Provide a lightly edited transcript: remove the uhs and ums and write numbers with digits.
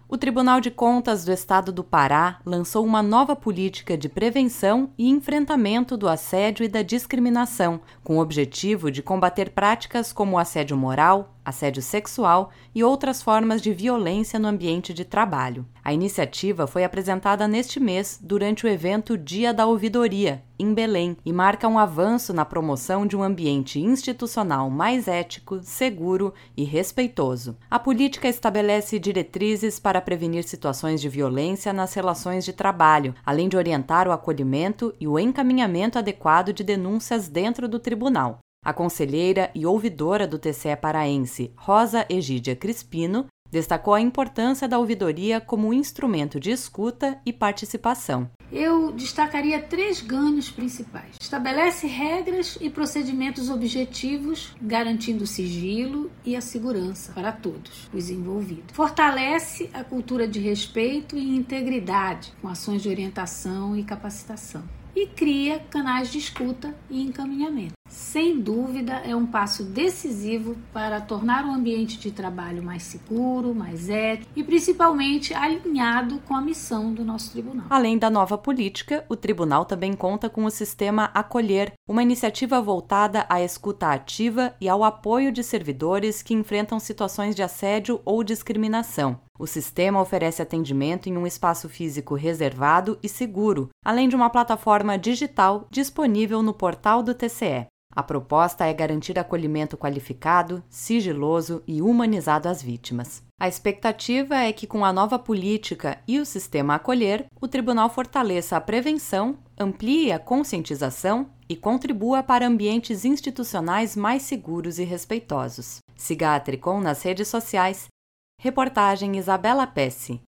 O Tribunal de Contas do Estado do Pará lançou uma nova política de prevenção e enfrentamento do assédio e da discriminação, com o objetivo de combater práticas como o assédio moral, assédio sexual e outras formas de violência no ambiente de trabalho. A iniciativa foi apresentada neste mês durante o evento Dia da Ouvidoria, em Belém, e marca um avanço na promoção de um ambiente institucional mais ético, seguro e respeitoso. A política estabelece diretrizes para prevenir situações de violência nas relações de trabalho, além de orientar o acolhimento e o encaminhamento adequado de denúncias dentro do tribunal. A conselheira e ouvidora do TCE paraense, Rosa Egídia Crispino, destacou a importância da ouvidoria como instrumento de escuta e participação. Eu destacaria 3 ganhos principais. Estabelece regras e procedimentos objetivos, garantindo o sigilo e a segurança para todos os envolvidos. Fortalece a cultura de respeito e integridade, com ações de orientação e capacitação. E cria canais de escuta e encaminhamento. Sem dúvida, é um passo decisivo para tornar o ambiente de trabalho mais seguro, mais ético e principalmente alinhado com a missão do nosso tribunal. Além da nova política, o tribunal também conta com o sistema Acolher, uma iniciativa voltada à escuta ativa e ao apoio de servidores que enfrentam situações de assédio ou discriminação. O sistema oferece atendimento em um espaço físico reservado e seguro, além de uma plataforma digital disponível no portal do TCE. A proposta é garantir acolhimento qualificado, sigiloso e humanizado às vítimas. A expectativa é que, com a nova política e o sistema Acolher, o tribunal fortaleça a prevenção, amplie a conscientização e contribua para ambientes institucionais mais seguros e respeitosos. Siga a Tricom nas redes sociais. Reportagem Isabela Pesce.